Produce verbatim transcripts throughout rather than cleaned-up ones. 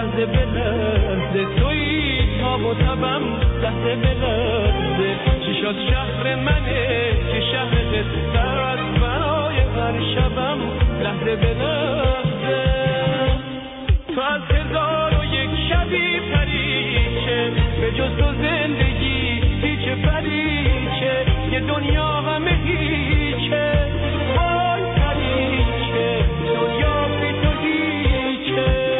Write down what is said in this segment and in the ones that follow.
لحظه به لحظه تویی تاب و تبم لحظه به لحظه چی شد شهر منه که شهر قصه است برای هر شبم لحظه به لحظه تو از هزار و یک شبی پریچه به جز تو زندگی هیچ پریچه یه دنیا همه هیچه وای پریچه دنیا بی تو هیچه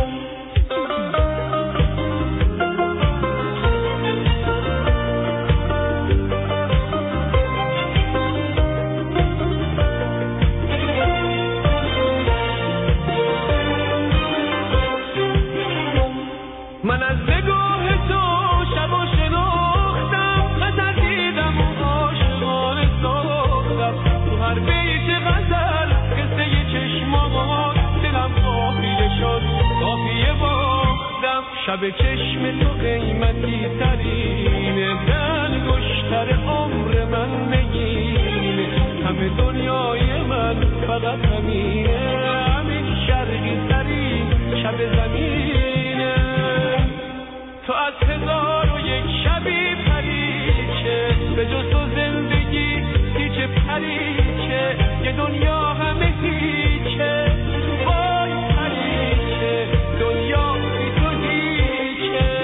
من از نگاه تو شب و شناختم غزل دیدم و عاشقانه ساختم تو هر بیت غزل قصه چشمات دلم قافیه شد قافیه باختم شب چشم تو قیمتی ترینه دلگشتر عمر من نگینه همه دنیای من فقط همینه همین شرقی ترین شب زمینه تو از هزار و یک شبی پریچه به جز تو زندگی هیچ پریچه یه دنیا همه هیچه وای پریچه دنیا بی تو هیچه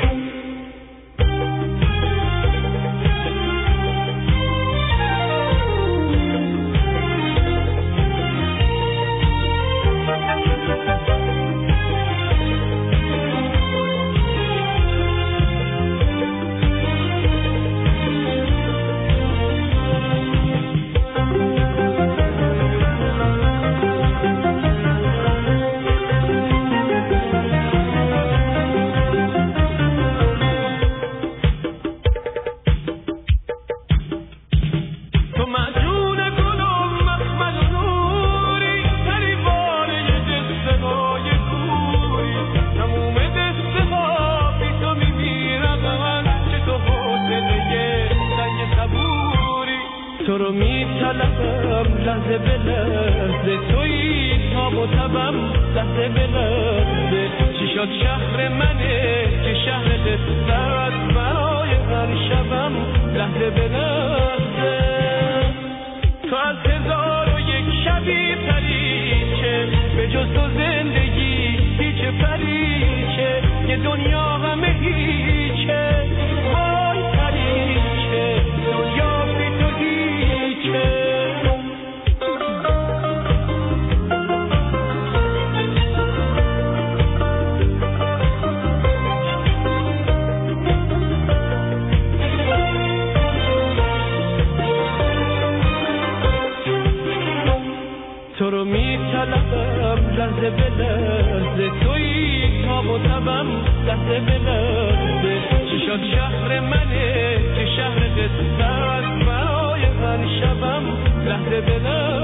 تو رو میطلبم لحظه به لحظه تویی تاب و تبم لحظه به لحظه چی شد شهر منه که شهر قصه است برای هر شبم لحظه به لحظه تو از هزار و یک شبی پریچه به جز تو زندگی هیچ پریچه یه دنیا همه هیچه وای پریچه دنیا بی تو هیچه تو رو میطلبم لحظه به لحظه تویی تاب و تبم لحظه به لحظه چی شد شهر منه که شهر قصه است برای هر شبم لحظه به لحظه